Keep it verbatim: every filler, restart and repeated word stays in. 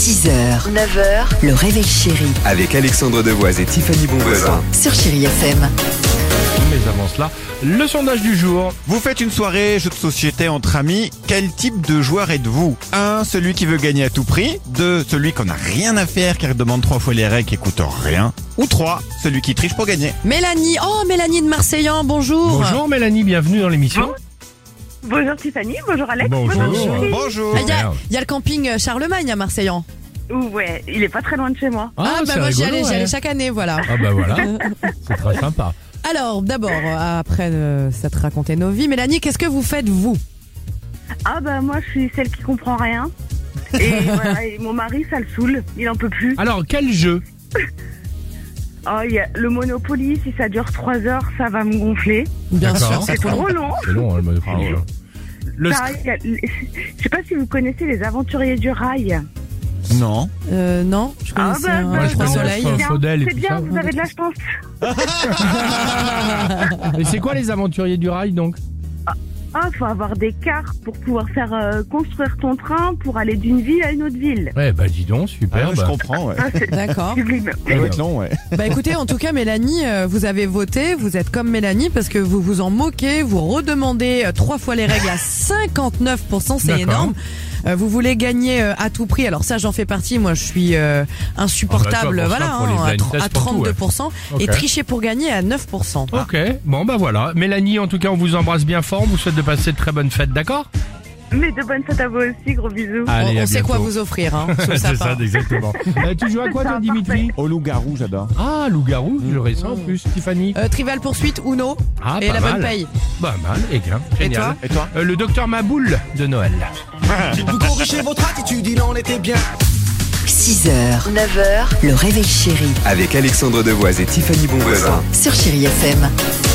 six heures, neuf heures, le réveil chéri Avec Alexandre Devoise et Tiffany Bonvoisin. sur Chéri F M. Mais avant cela, le sondage du jour. Vous faites une soirée jeu de société entre amis, quel type de joueur êtes-vous? un. Celui qui veut gagner à tout prix. deux. Celui qu'on n'a rien à faire car il demande trois fois les règles qui coûtent rien. Ou trois. Celui qui triche pour gagner. Mélanie, oh Mélanie de Marseillan, bonjour. Bonjour Mélanie, bienvenue dans l'émission. Bonjour Tiffany, bonjour Alex. Bonjour. Chérie. Bonjour. Ah, Il y, a- il y a le camping Charlemagne à Marseillan. Ouais, il est pas très loin de chez moi. Ah, bah c'est moi j'y rigolo, allais, j'y ouais. allais chaque année, voilà. Ah bah voilà, c'est très sympa. Alors d'abord, euh, après euh, s'être raconté nos vies, Mélanie, qu'est-ce que vous faites vous? Ah bah moi je suis celle qui comprend rien. Et voilà, et mon mari ça le saoule, il en peut plus. Alors, quel jeu? Oh, il y a le Monopoly, si ça dure trois heures, ça va me gonfler. Bien D'accord. sûr, c'est C'est trop long. trop long. C'est long, hein, le Monopoly. Ah ouais. Le Pareil, il y a- je sais pas si vous connaissez les aventuriers du rail. Non. Euh, non, je Ah connaissais bah, un bah, Moi, je Trois connais Soleil. la c'est bien, Faudel et c'est tout bien, ça. vous avez de la chance. Et c'est quoi les aventuriers du rail donc? Ah, faut avoir des cartes pour pouvoir faire euh, construire ton train pour aller d'une ville à une autre ville. Ouais, bah dis donc, Ah, super. ouais, je bah. comprends, ouais. Ah, c'est D'accord. sublime. Ça doit être long, ouais. Bah écoutez, en tout cas Mélanie, euh, vous avez voté, vous êtes comme Mélanie parce que vous vous en moquez, vous redemandez euh, trois fois les règles à cinquante-neuf pour cent, c'est D'accord. énorme. Euh, vous voulez gagner euh, à tout prix, alors ça j'en fais partie, moi je suis euh, insupportable, Ah bah, toi, pour ça, voilà, pour les hein, à, blind tr- tests, à pour tout, trente-deux pour cent, ouais. et Ok. tricher pour gagner à neuf pour cent. Ok, bon bah voilà. Mélanie, en tout cas, on vous embrasse bien fort, on vous souhaite de passer de très bonnes fêtes, d'accord? Mais de bonnes fêtes à vous aussi, gros bisous. Allez, on à on sait quoi bientôt. vous offrir, hein, sous le C'est sapin. ça, exactement. Euh, tu joues à quoi toi, Ça, Dimitri? Au loup-garou, j'adore. Ah, loup-garou, je le récent en plus. Tiffany? Euh, Trivial Poursuite, Uno, Ah, et pas la mal. bonne paye. Pas mal, et bien, Et génial. toi Et toi? Euh, le docteur Maboule de Noël. Vous corrigez votre attitude, il en était bien. six heures, neuf heures, le réveil chéri Avec Alexandre Devoise et Tiffany Bonvoisin. sur Chéri F M.